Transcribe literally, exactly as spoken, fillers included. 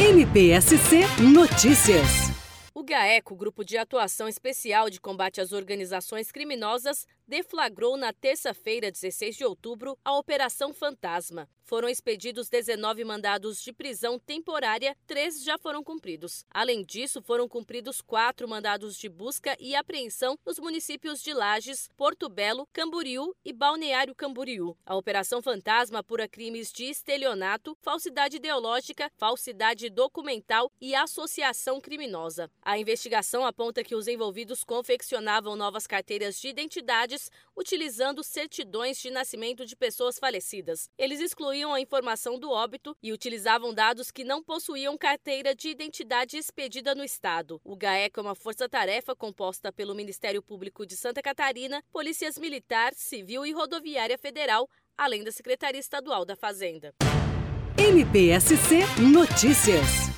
M P S C Notícias. O GAECO, Grupo de Atuação Especial de Combate às Organizações Criminosas, deflagrou na terça-feira, dezesseis de outubro, a Operação Fantasma. Foram expedidos dezenove mandados de prisão temporária, três já foram cumpridos. Além disso, foram cumpridos quatro mandados de busca e apreensão nos municípios de Lages, Porto Belo, Camboriú e Balneário Camboriú. A Operação Fantasma apura crimes de estelionato, falsidade ideológica, falsidade documental e associação criminosa. A investigação aponta que os envolvidos confeccionavam novas carteiras de identidades utilizando certidões de nascimento de pessoas falecidas. Eles excluíam a informação do óbito e utilizavam dados que não possuíam carteira de identidade expedida no Estado. O GAECO é uma força-tarefa composta pelo Ministério Público de Santa Catarina, Polícias Militar, Civil e Rodoviária Federal, além da Secretaria Estadual da Fazenda. M P S C Notícias.